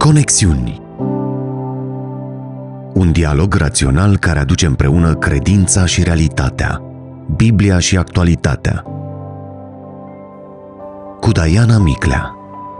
Conexiuni. Un dialog rațional care aduce împreună credința și realitatea, Biblia și actualitatea. Cu Diana Miclea.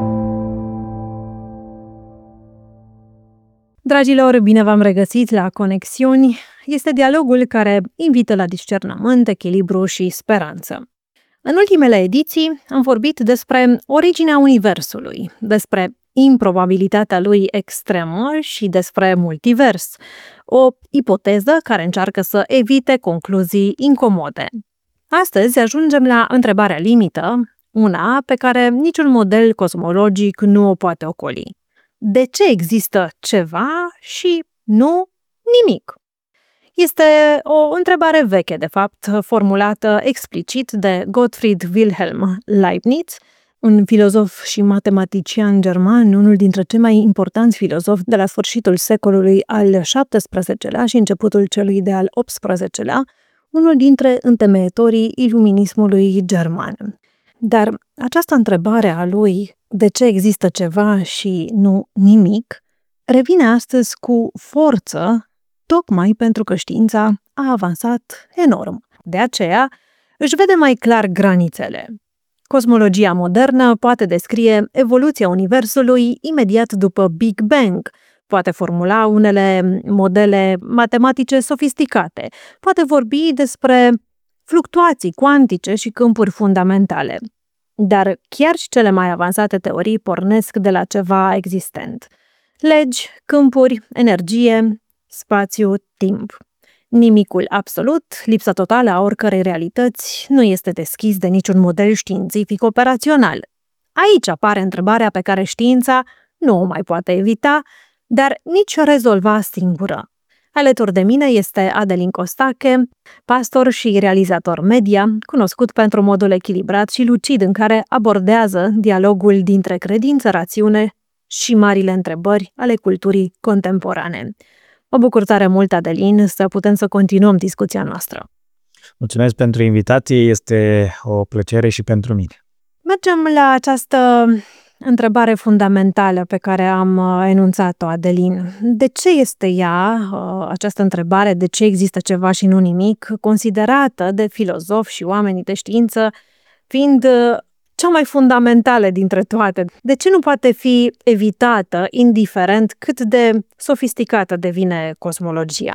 Dragilor, bine v-am regăsit la Conexiuni. Este dialogul care invită la discernământ, echilibru și speranță. În ultimele ediții am vorbit despre originea Universului, despre improbabilitatea lui extremă și despre multivers, o ipoteză care încearcă să evite concluzii incomode. Astăzi ajungem la întrebarea limită, una pe care niciun model cosmologic nu o poate ocoli. De ce există ceva și nu nimic? Este o întrebare veche, de fapt, formulată explicit de Gottfried Wilhelm Leibniz, un filozof și matematician german, unul dintre cei mai importanți filozofi de la sfârșitul secolului al XVII-lea și începutul celui de-al XVIII-lea, unul dintre întemeietorii iluminismului german. Dar această întrebare a lui, de ce există ceva și nu nimic, revine astăzi cu forță, tocmai pentru că știința a avansat enorm. De aceea își vede mai clar granițele. Cosmologia modernă poate descrie evoluția Universului imediat după Big Bang, poate formula unele modele matematice sofisticate, poate vorbi despre fluctuații cuantice și câmpuri fundamentale. Dar chiar și cele mai avansate teorii pornesc de la ceva existent. Legi, câmpuri, energie, spațiu, timp. Nimicul absolut, lipsa totală a oricărei realități, nu este deschis de niciun model științific operațional. Aici apare întrebarea pe care știința nu o mai poate evita, dar nici rezolva singură. Alături de mine este Adelin Costache, pastor și realizator media, cunoscut pentru modul echilibrat și lucid în care abordează dialogul dintre credință, rațiune și marile întrebări ale culturii contemporane. Mă bucur tare mult, Adelin, să putem să continuăm discuția noastră. Mulțumesc pentru invitație, este o plăcere și pentru mine. Mergem la această întrebare fundamentală pe care am enunțat-o, Adelin. De ce este ea, această întrebare, de ce există ceva și nu nimic, considerată de filozofi și oamenii de știință fiind cea mai fundamentală dintre toate? De ce nu poate fi evitată, indiferent cât de sofisticată devine cosmologia?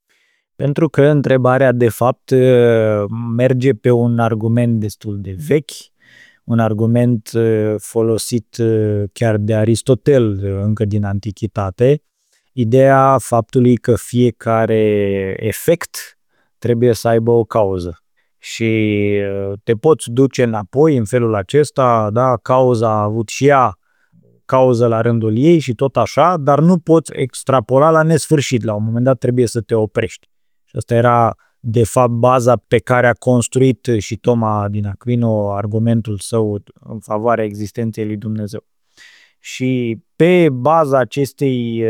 Pentru că întrebarea, de fapt, merge pe un argument destul de vechi, un argument folosit chiar de Aristotel încă din Antichitate, ideea faptului că fiecare efect trebuie să aibă o cauză. Și te poți duce înapoi în felul acesta, da, cauza a avut și ea cauză la rândul ei și tot așa, dar nu poți extrapola la nesfârșit, la un moment dat trebuie să te oprești. Și asta era de fapt baza pe care a construit și Toma din Aquino argumentul său în favoarea existenței lui Dumnezeu. Și pe baza acestei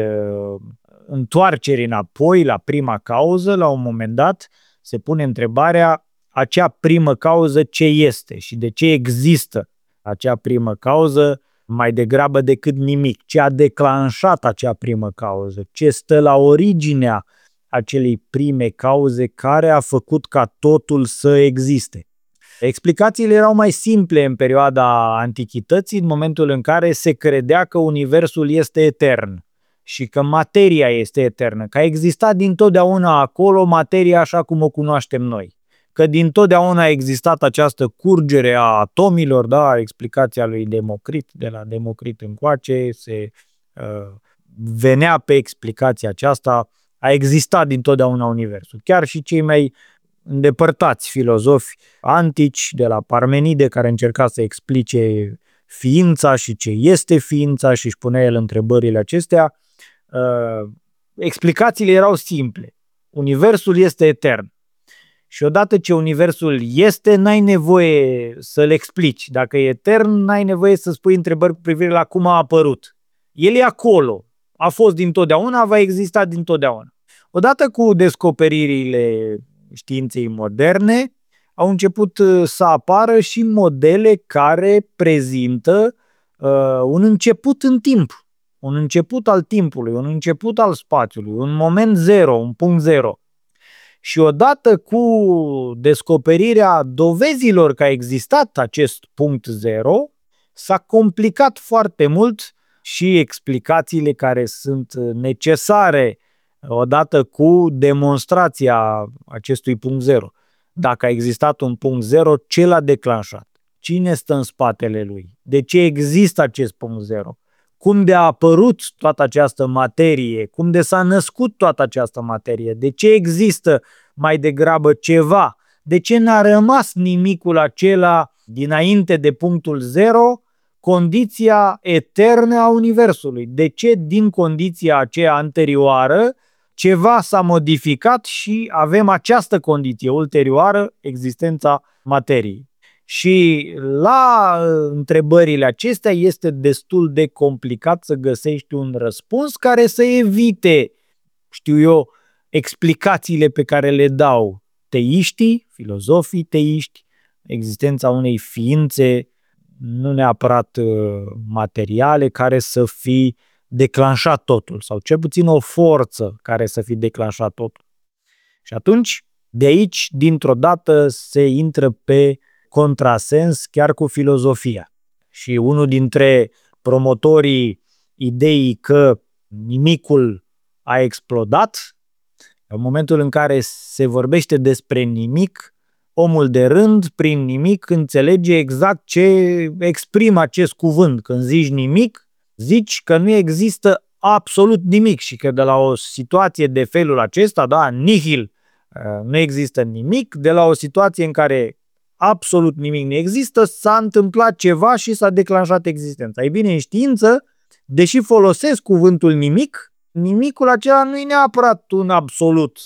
întoarceri înapoi la prima cauză, la un moment dat se pune întrebarea: acea primă cauză ce este și de ce există acea primă cauză mai degrabă decât nimic? Ce a declanșat acea primă cauză? Ce stă la originea acelei prime cauze care a făcut ca totul să existe? Explicațiile erau mai simple în perioada Antichității, în momentul în care se credea că Universul este etern și că materia este eternă, că a existat dintotdeauna acolo materia așa cum o cunoaștem noi. Că dintotdeauna a existat această curgere a atomilor, da, explicația lui Democrit, de la Democrit încoace, se venea pe explicația aceasta, a existat dintotdeauna Universul. Chiar și cei mai îndepărtați filozofi antici, de la Parmenide, care încerca să explice ființa și ce este ființa și își punea el întrebările acestea, explicațiile erau simple. Universul este etern. Și odată ce Universul este, n-ai nevoie să-l explici. Dacă e etern, n-ai nevoie să spui întrebări cu privire la cum a apărut. El e acolo. A fost dintotdeauna, va exista dintotdeauna. Odată cu descoperirile științei moderne, au început să apară și modele care prezintă un început în timp. un început al timpului, un început al spațiului, un moment zero, un punct zero. Și odată cu descoperirea dovezilor că a existat acest punct zero, s-a complicat foarte mult și explicațiile care sunt necesare odată cu demonstrația acestui punct zero. Dacă a existat un punct zero, ce l-a declanșat? Cine stă în spatele lui? De ce există acest punct zero? Cum de a apărut toată această materie? Cum de s-a născut toată această materie? De ce există mai degrabă ceva? De ce n-a rămas nimicul acela dinainte de punctul zero, condiția eternă a Universului? De ce din condiția aceea anterioară ceva s-a modificat și avem această condiție ulterioară, existența materiei? Și la întrebările acestea este destul de complicat să găsești un răspuns care să evite, știu eu, explicațiile pe care le dau teiștii, filozofii teiști, existența unei ființe nu neapărat materiale care să fi declanșat totul, sau cel puțin o forță care să fi declanșat totul. Și atunci, de aici, dintr-o dată, se intră pe contrasens chiar cu filozofia. Și unul dintre promotorii ideii că nimicul a explodat, în momentul în care se vorbește despre nimic, omul de rând, prin nimic, înțelege exact ce exprimă acest cuvânt. Când zici nimic, zici că nu există absolut nimic și că de la o situație de felul acesta, da, nihil, nu există nimic, de la o situație în care absolut nimic nu există, s-a întâmplat ceva și s-a declanșat existența. Ei bine, în știință, deși folosesc cuvântul nimic, nimicul acela nu e neapărat un absolut.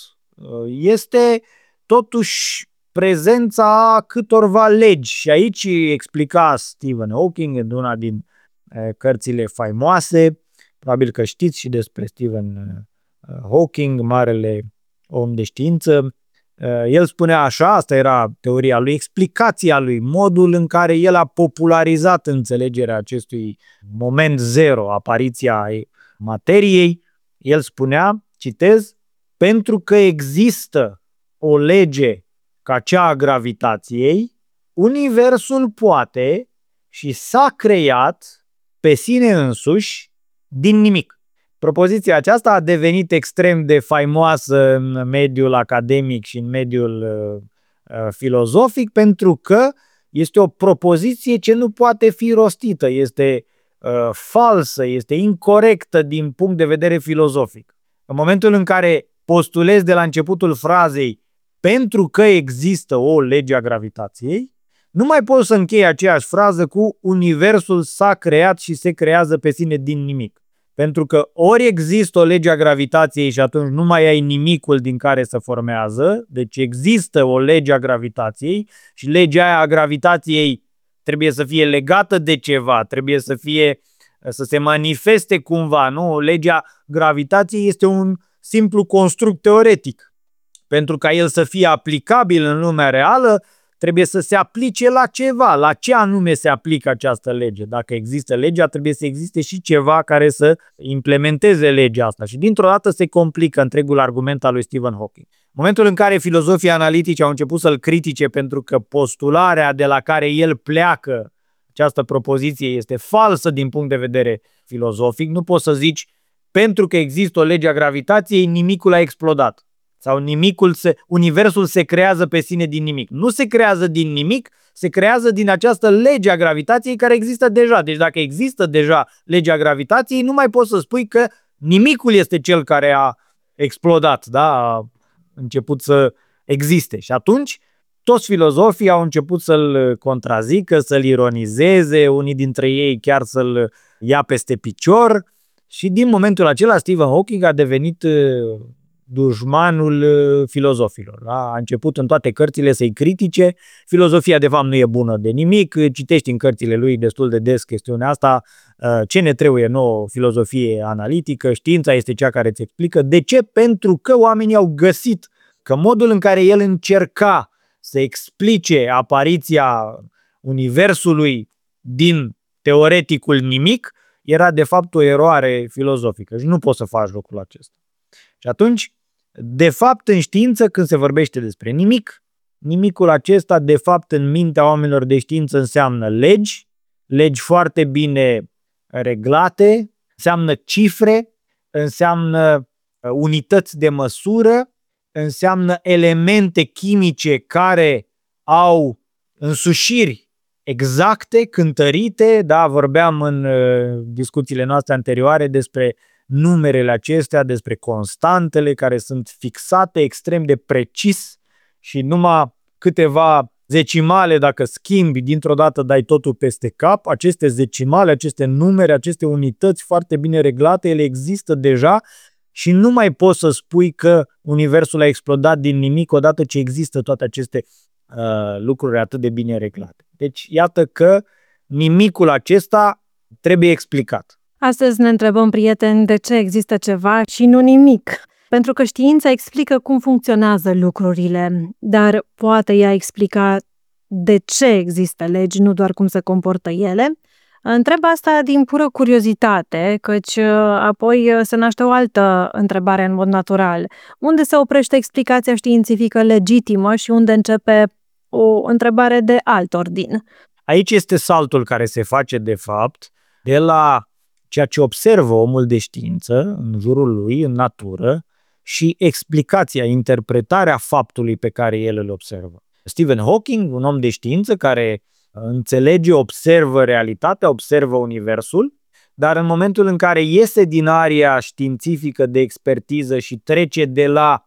Este totuși prezența câtorva legi. Și aici explica Stephen Hawking în una din cărțile faimoase, probabil că știți și despre Stephen Hawking, marele om de știință. El spunea așa, asta era teoria lui, explicația lui, modul în care el a popularizat înțelegerea acestui moment zero, apariția materiei. El spunea, citez, pentru că există o lege ca cea a gravitației, Universul poate și s-a creat pe sine însuși din nimic. Propoziția aceasta a devenit extrem de faimoasă în mediul academic și în mediul filozofic pentru că este o propoziție ce nu poate fi rostită, este falsă, este incorectă din punct de vedere filozofic. În momentul în care postulezi de la începutul frazei pentru că există o lege a gravitației, nu mai poți să închei aceeași frază cu Universul s-a creat și se creează pe sine din nimic. Pentru că ori există o lege a gravitației și atunci nu mai ai nimicul din care se formează, deci există o lege a gravitației și legea aia a gravitației trebuie să fie legată de ceva, trebuie să se manifeste cumva, nu? Legea gravitației este un simplu construct teoretic. Pentru ca el să fie aplicabil în lumea reală, trebuie să se aplice la ceva. La ce anume se aplică această lege? Dacă există legea, trebuie să existe și ceva care să implementeze legea asta. Și dintr-o dată se complică întregul argument al lui Stephen Hawking. În momentul în care filozofii analitici au început să-l critique pentru că postularea de la care el pleacă, această propoziție, este falsă din punct de vedere filozofic, nu poți să zici pentru că există o lege a gravitației, nimicul a explodat. Sau Universul se creează pe sine din nimic. Nu se creează din nimic, se creează din această lege a gravitației care există deja. Deci dacă există deja legea gravitației, nu mai poți să spui că nimicul este cel care a explodat, da? A început să existe. Și atunci toți filozofii au început să-l contrazică, să-l ironizeze, unii dintre ei chiar să-l ia peste picior. Și din momentul acela Stephen Hawking a devenit dușmanul filozofilor. A început în toate cărțile să-i critique. Filozofia de fapt nu e bună de nimic. Citești în cărțile lui destul de des chestiunea asta. Ce ne trebuie nouă? Filozofie analitică. Știința este cea care îți explică. De ce? Pentru că oamenii au găsit că modul în care el încerca să explice apariția Universului din teoreticul nimic era de fapt o eroare filozofică și nu poți să faci lucrul acesta. Și atunci, de fapt, în știință, când se vorbește despre nimic, nimicul acesta, de fapt, în mintea oamenilor de știință înseamnă legi foarte bine reglate, înseamnă cifre, înseamnă unități de măsură, înseamnă elemente chimice care au însușiri exacte, cântărite, da, vorbeam în discuțiile noastre anterioare despre numerele acestea, despre constantele care sunt fixate extrem de precis și numai câteva zecimale, dacă schimbi, dintr-o dată dai totul peste cap. Aceste zecimale, aceste numere, aceste unități foarte bine reglate, ele există deja și nu mai poți să spui că universul a explodat din nimic odată ce există toate aceste lucruri atât de bine reglate. Deci iată că nimicul acesta trebuie explicat. Astăzi ne întrebăm, prieteni, de ce există ceva și nu nimic. Pentru că știința explică cum funcționează lucrurile, dar poate ea explica de ce există legi, nu doar cum se comportă ele. Întreb asta din pură curiozitate, căci apoi se naște o altă întrebare în mod natural. Unde se oprește explicația științifică legitimă și unde începe o întrebare de alt ordin? Aici este saltul care se face, de fapt, de la ceea ce observă omul de știință în jurul lui, în natură, și explicația, interpretarea faptului pe care el îl observă. Stephen Hawking, un om de știință care înțelege, observă realitatea, observă universul, dar în momentul în care iese din area științifică de expertiză și trece de la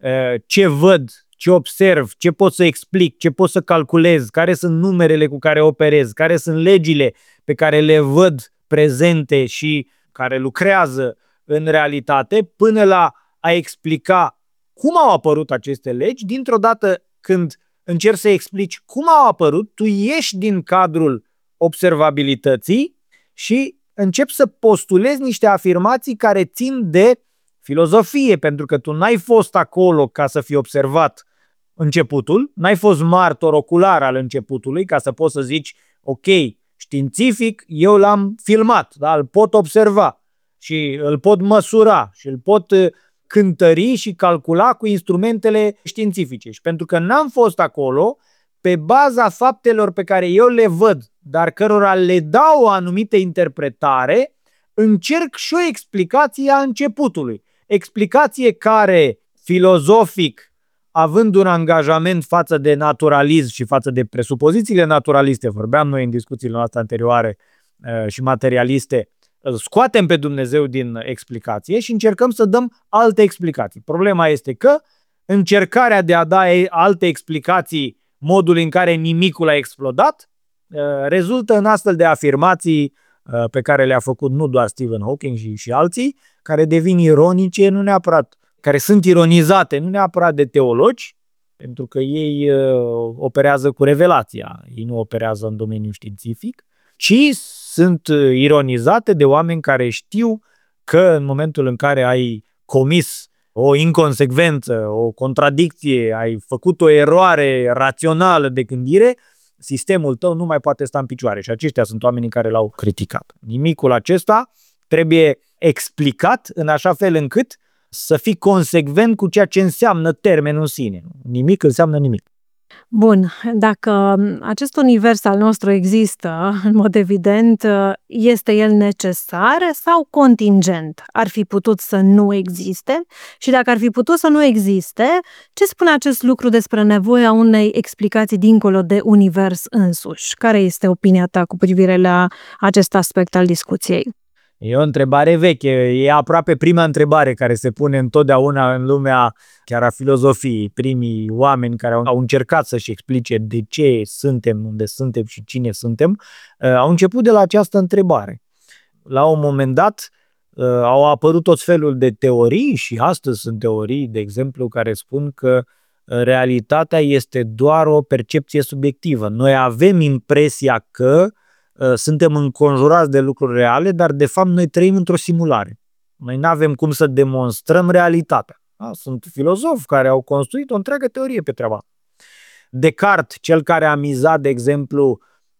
ce văd, ce observ, ce pot să explic, ce pot să calculez, care sunt numerele cu care operez, care sunt legile pe care le văd prezente și care lucrează în realitate, până la a explica cum au apărut aceste legi, dintr-o dată când încerci să explici cum au apărut, tu ieși din cadrul observabilității și începi să postulezi niște afirmații care țin de filozofie, pentru că tu n-ai fost acolo ca să fii observat începutul, n-ai fost martor ocular al începutului ca să poți să zici, ok, științific, eu l-am filmat, da? Îl pot observa și îl pot măsura și îl pot cântări și calcula cu instrumentele științifice. Și pentru că n-am fost acolo, pe baza faptelor pe care eu le văd, dar cărora le dau o anumită interpretare, încerc și o explicație a începutului. Explicație care, filozofic, având un angajament față de naturalism și față de presupozițiile naturaliste, vorbeam noi în discuțiile noastre anterioare și materialiste, scoatem pe Dumnezeu din explicație și încercăm să dăm alte explicații. Problema este că încercarea de a da alte explicații modul în care nimicul a explodat rezultă în astfel de afirmații pe care le-a făcut nu doar Stephen Hawking și alții, care devin ironice, nu neapărat, care sunt ironizate, nu neapărat de teologi, pentru că ei operează cu revelația, ei nu operează în domeniul științific, ci sunt ironizate de oameni care știu că în momentul în care ai comis o inconsecvență, o contradicție, ai făcut o eroare rațională de gândire, sistemul tău nu mai poate sta în picioare și aceștia sunt oamenii care l-au criticat. Nimicul acesta trebuie explicat în așa fel încât să fii consecvent cu ceea ce înseamnă termenul în sine. Nimic înseamnă nimic. Bun, dacă acest univers al nostru există, în mod evident, este el necesar sau contingent? Ar fi putut să nu existe? Și dacă ar fi putut să nu existe, ce spune acest lucru despre nevoia unei explicații dincolo de univers însuși? Care este opinia ta cu privire la acest aspect al discuției? E o întrebare veche, e aproape prima întrebare care se pune întotdeauna în lumea chiar a filozofiei. Primii oameni care au încercat să-și explice de ce suntem, unde suntem și cine suntem, au început de la această întrebare. La un moment dat au apărut tot felul de teorii și astăzi sunt teorii, de exemplu, care spun că realitatea este doar o percepție subiectivă. Noi avem impresia că suntem înconjurați de lucruri reale, dar de fapt noi trăim într-o simulare. Noi nu avem cum să demonstrăm realitatea. Da? Sunt filozofi care au construit o întreagă teorie pe treaba. Descartes, cel care a mizat, de exemplu,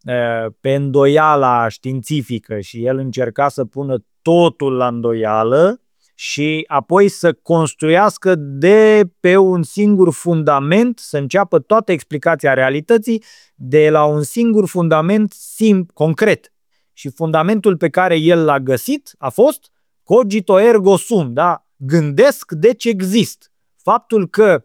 pe îndoiala științifică și el încerca să pună totul la îndoială și apoi să construiască de pe un singur fundament, să înceapă toată explicația realității de la un singur fundament concret. Și fundamentul pe care el l-a găsit a fost cogito ergo sum, da? Gândesc, deci exist. Faptul că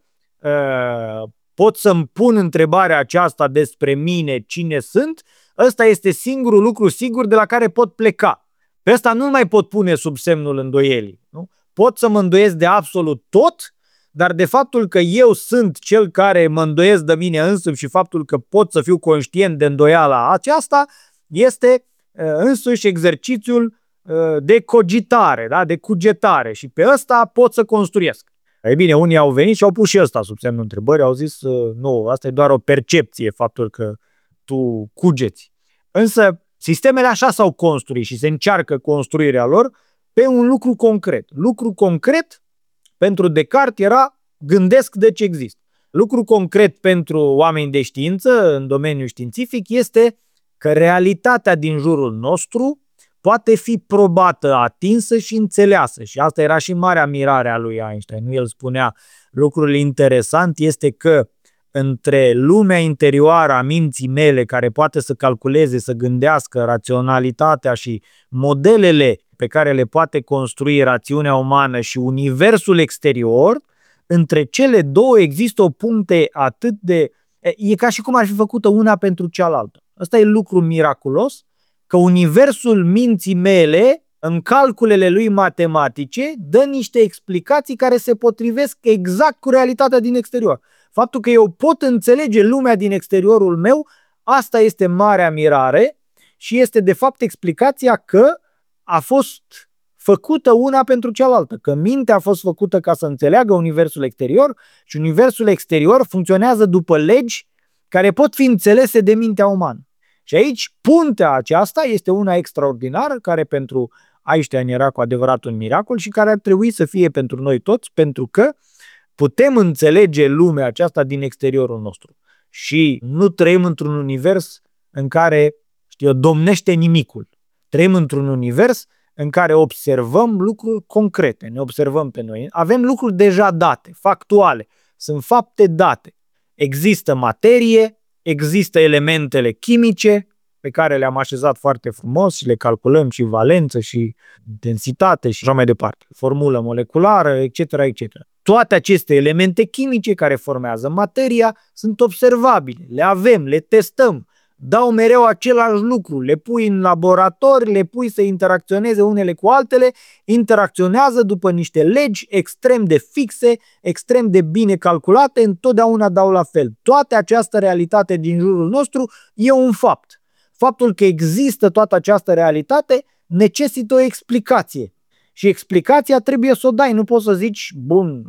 pot să-mi pun întrebarea aceasta despre mine, cine sunt, ăsta este singurul lucru sigur de la care pot pleca. Pe ăsta nu mai pot pune sub semnul îndoielii. Nu? Pot să mă îndoiesc de absolut tot, dar de faptul că eu sunt cel care mă îndoiesc de mine însumi și faptul că pot să fiu conștient de îndoiala aceasta este însuși exercițiul de cogitare, da? De cugetare și pe ăsta pot să construiesc. Ei bine, unii au venit și au pus și ăsta sub semnul întrebării, au zis nu, asta e doar o percepție, faptul că tu cugeți. Însă sistemele așa s-au construit și se încearcă construirea lor pe un lucru concret. Lucru concret pentru Descartes era gândesc deci exist. Lucru concret pentru oameni de știință în domeniul științific este că realitatea din jurul nostru poate fi probată, atinsă și înțeleasă. Și asta era și marea mirare a lui Einstein. El spunea, lucrul interesant este că între lumea interioară a minții mele, care poate să calculeze, să gândească raționalitatea și modelele pe care le poate construi rațiunea umană și universul exterior, între cele două există o puncte atât de... E ca și cum ar fi făcută una pentru cealaltă. Ăsta e lucru miraculos, că universul minții mele, în calculele lui matematice, dă niște explicații care se potrivesc exact cu realitatea din exterior. Faptul că eu pot înțelege lumea din exteriorul meu, asta este marea mirare și este de fapt explicația că a fost făcută una pentru cealaltă, că mintea a fost făcută ca să înțeleagă universul exterior și universul exterior funcționează după legi care pot fi înțelese de mintea umană. Și aici puntea aceasta este una extraordinară, care pentru Einstein era cu adevărat un miracol și care ar trebui să fie pentru noi toți, pentru că putem înțelege lumea aceasta din exteriorul nostru. Și nu trăim într-un univers în care, domnește nimicul. Trăim într-un univers în care observăm lucruri concrete, ne observăm pe noi. Avem lucruri deja date, factuale, sunt fapte date. Există materie, există elementele chimice pe care le-am așezat foarte frumos și le calculăm și valență și densitate și așa mai departe, formulă moleculară, etc., etc. Toate aceste elemente chimice care formează materia sunt observabile, le avem, le testăm, dau mereu același lucru, le pui în laborator, le pui să interacționeze unele cu altele, interacționează după niște legi extrem de fixe, extrem de bine calculate, întotdeauna dau la fel. Toată această realitate din jurul nostru e un fapt. Faptul că există toată această realitate necesită o explicație. Și explicația trebuie să o dai, nu poți să zici, bun,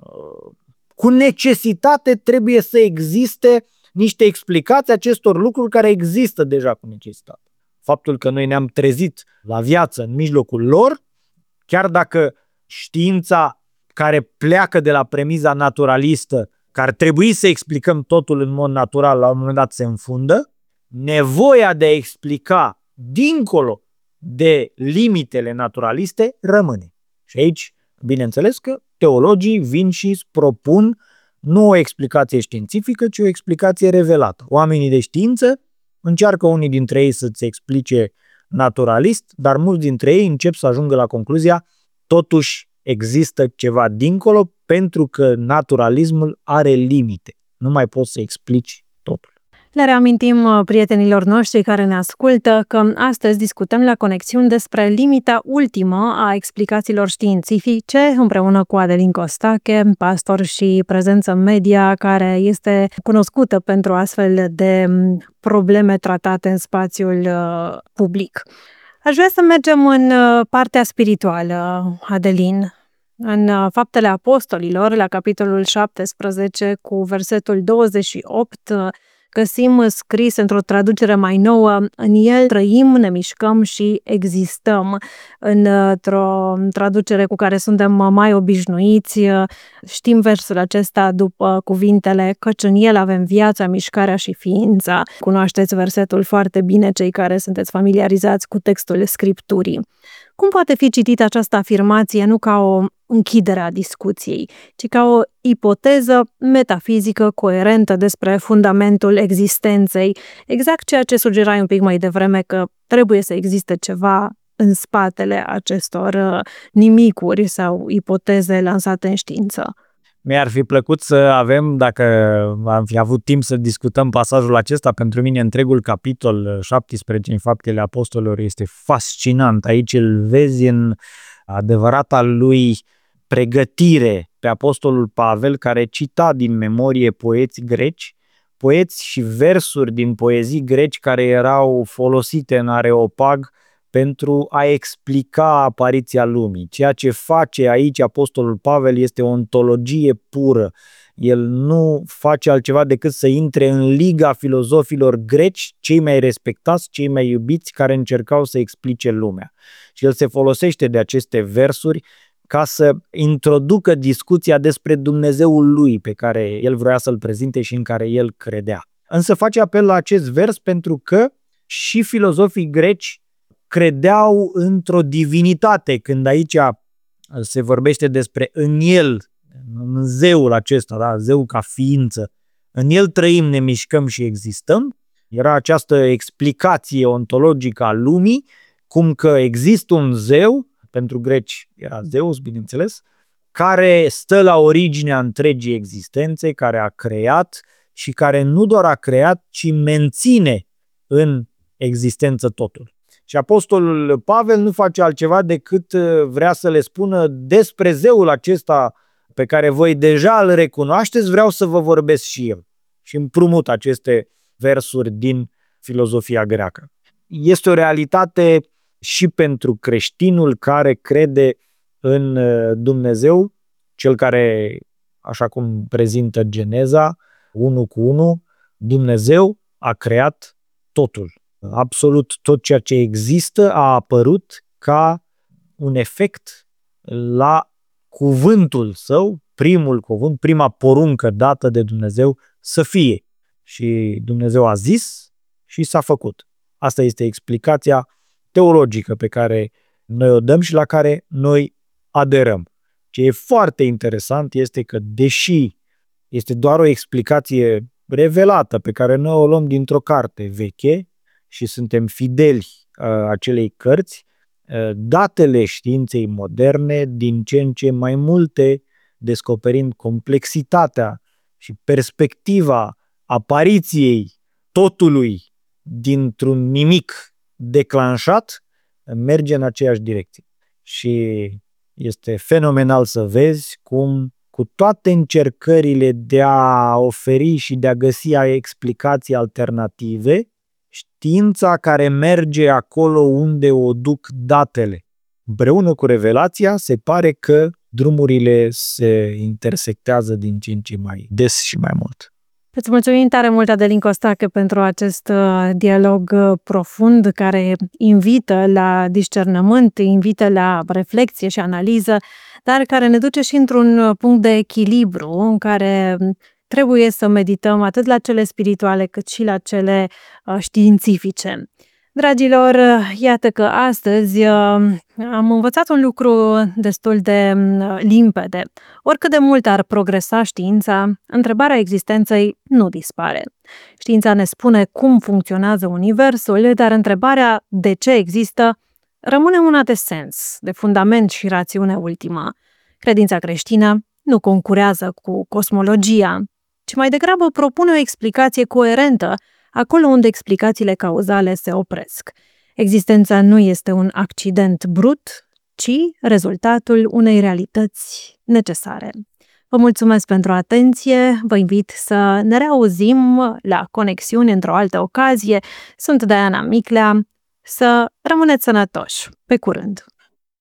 cu necesitate trebuie să existe niște explicații acestor lucruri care există deja cu necesitate. Faptul că noi ne-am trezit la viață în mijlocul lor, chiar dacă știința care pleacă de la premiza naturalistă, că ar trebui să explicăm totul în mod natural, la un moment dat se înfundă, nevoia de a explica dincolo de limitele naturaliste rămâne. Și aici, bineînțeles că teologii vin și îți propun nu o explicație științifică, ci o explicație revelată. Oamenii de știință încearcă unii dintre ei să-ți explice naturalist, dar mulți dintre ei încep să ajungă la concluzia totuși există ceva dincolo pentru că naturalismul are limite. Nu mai poți să explici totul. Le reamintim prietenilor noștri care ne ascultă că astăzi discutăm la Conexiuni despre limita ultimă a explicațiilor științifice împreună cu Adelin Costache, pastor și prezență media care este cunoscută pentru astfel de probleme tratate în spațiul public. Aș vrea să mergem în partea spirituală, Adelin, în Faptele Apostolilor, la capitolul 17 cu versetul 28, Găsim scris într-o traducere mai nouă: în el trăim, ne mișcăm și existăm. Într-o traducere cu care suntem mai obișnuiți, știm versul acesta după cuvintele: căci în el avem viața, mișcarea și ființa. Cunoașteți versetul foarte bine cei care sunteți familiarizați cu textul Scripturii. Cum poate fi citită această afirmație nu ca o închidere a discuției, ci ca o ipoteză metafizică coerentă despre fundamentul existenței, exact ceea ce sugerai un pic mai devreme, că trebuie să existe ceva în spatele acestor nimicuri sau ipoteze lansate în știință? Mi-ar fi plăcut să avem, dacă am fi avut timp să discutăm pasajul acesta, pentru mine întregul capitol 17 în Faptele Apostolilor este fascinant. Aici îl vezi în adevărata lui pregătire pe apostolul Pavel, care cita din memorie poeți greci, poeți și versuri din poezii greci care erau folosite în Areopag pentru a explica apariția lumii. Ceea ce face aici apostolul Pavel este o ontologie pură. El nu face altceva decât să intre în liga filozofilor greci, cei mai respectați, cei mai iubiți, care încercau să explice lumea. Și el se folosește de aceste versuri ca să introducă discuția despre Dumnezeul lui pe care el vrea să-l prezinte și în care el credea. Însă face apel la acest vers pentru că și filozofii greci credeau într-o divinitate. Când aici se vorbește despre în el, în zeul acesta, da? Zeu ca ființă, în el trăim, ne mișcăm și existăm, era această explicație ontologică a lumii, cum că există un zeu, pentru greci era Zeus, bineînțeles, care stă la originea întregii existențe, care a creat și care nu doar a creat, ci menține în existență totul. Și apostolul Pavel nu face altceva decât vrea să le spună despre zeul acesta pe care voi deja îl recunoașteți, vreau să vă vorbesc și eu. Și împrumut aceste versuri din filozofia greacă. Este o realitate și pentru creștinul care crede în Dumnezeu, cel care, așa cum prezintă Geneza, 1:1, Dumnezeu a creat totul. Absolut tot ceea ce există a apărut ca un efect la cuvântul său, primul cuvânt, prima poruncă dată de Dumnezeu să fie. Și Dumnezeu a zis și s-a făcut. Asta este explicația teologică pe care noi o dăm și la care noi aderăm. Ce e foarte interesant este că, deși este doar o explicație revelată pe care noi o luăm dintr-o carte veche și suntem fideli acelei cărți, datele științei moderne, din ce în ce mai multe, descoperind complexitatea și perspectiva apariției totului dintr-un nimic declanșat, merge în aceeași direcție. Și este fenomenal să vezi cum, cu toate încercările de a oferi și de a găsi explicații alternative, știința care merge acolo unde o duc datele, împreună cu revelația, se pare că drumurile se intersectează din ce în ce mai des și mai mult. Îți mulțumim tare mult, Adelin Costache, pentru acest dialog profund care invită la discernământ, invită la reflexie și analiză, dar care ne duce și într-un punct de echilibru în care trebuie să medităm atât la cele spirituale cât și la cele științifice. Dragilor, iată că astăzi am învățat un lucru destul de limpede. Oricât de mult ar progresa știința, întrebarea existenței nu dispare. Știința ne spune cum funcționează universul, dar întrebarea de ce există rămâne una de sens, de fundament și rațiune ultimă. Credința creștină nu concurează cu cosmologia, ci mai degrabă propune o explicație coerentă acolo unde explicațiile cauzale se opresc. Existența nu este un accident brut, ci rezultatul unei realități necesare. Vă mulțumesc pentru atenție, vă invit să ne reauzim la Conexiuni într-o altă ocazie. Sunt Diana Miclea, să rămâneți sănătoși. Pe curând!